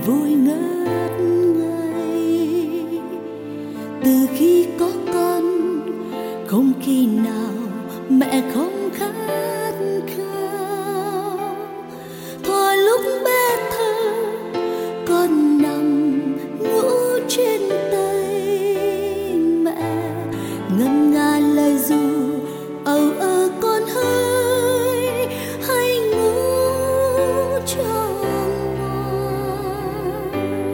vui ngất ngây. Từ khi có con, không khi nào mẹ không khát khao. Thôi lúc bé thơ, con nằm ngủ trên tay mẹ, ngân nga lời ru âu ơ con hỡi, hãy ngủ cho ngoan.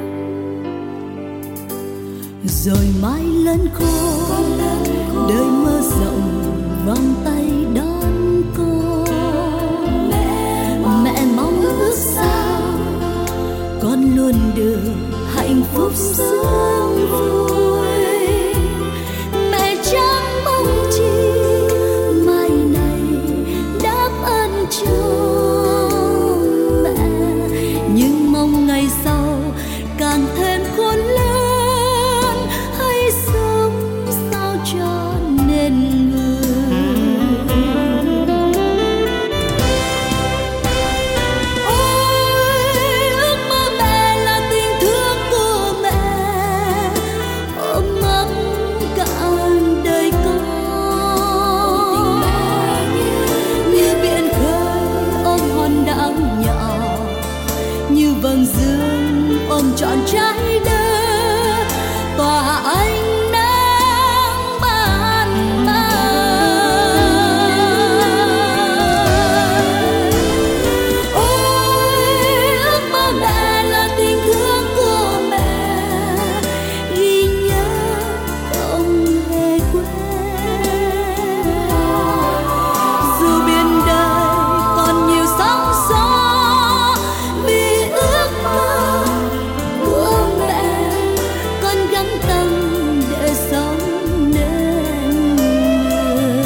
Rồi mai lớn khôn, đời mơ rộng vòng tay đón con. Mẹ mong ước sao con luôn được hạnh phúc sướng vui. Mẹ chẳng mong chi mai này đáp ơn cho mẹ, nhưng mong ngày sau càng thêm khôn lớn, hãy sống sao cho nên người. Ôi ước mơ mẹ là tình thương của mẹ, ôm ấp cả đời con. Như biển khơi ôm hòn đảo nhỏ, như vầng dương ôm trọn trái đất, tỏa ánh nắng ban mai. Ôi ước mơ mẹ là tình thương của mẹ, ghi nhớ không hề quên. Dù biển đời còn nhiều sóng gió, vì ước mơ của mẹ, con gắng tâm để sống nên người.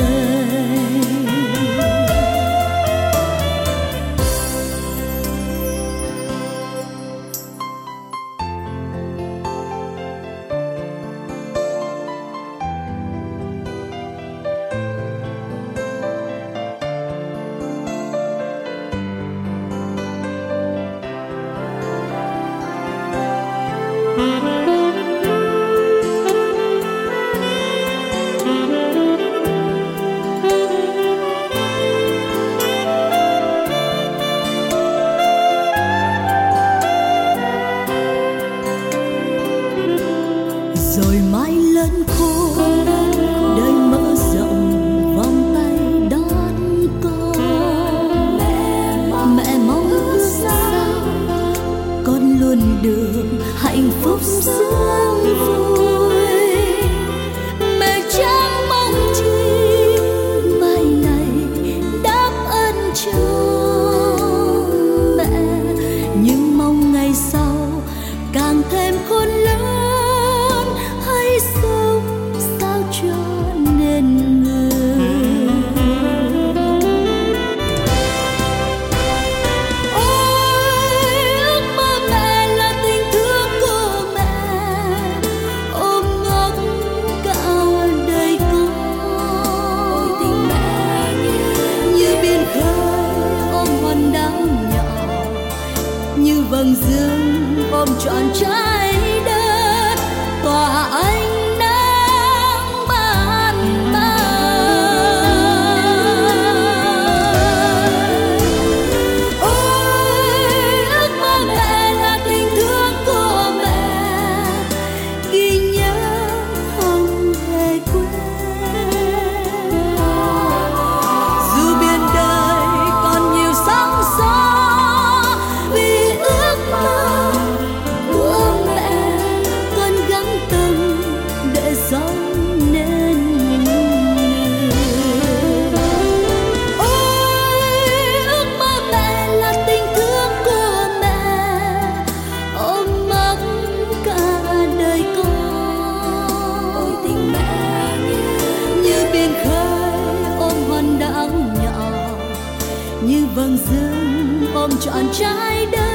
Rồi mai lớn khôn, đời mở rộng vòng tay đón con. Mẹ mong ước sao con luôn được hạnh phúc sướng vui. Mẹ chẳng mong chi mai này đáp ơn cho mẹ, nhưng mong ngày sau càng thêm khôn lớn, hãy sống sao cho nên người. Ôi ước mơ mẹ là tình thương của mẹ, ôm ngóc cả đời con. Như biển khơi ôm hòn đảo nhỏ, như vầng dương ôm trọn trái đất, tỏa ánh nắng ban mai. Ôi ước mơ mẹ là tình thương của mẹ, ghi nhớ không hề quên. Dù biển đời còn nhiều sóng gió, vì ước mơ của mẹ, con gắng tâm để sống nên người. Ôi ước mơ mẹ là tình thương của mẹ, ôm ấp cả đời con. Như biển khơi ôm hòn đảo nhỏ, như vầng dương ôm trọn trái đất,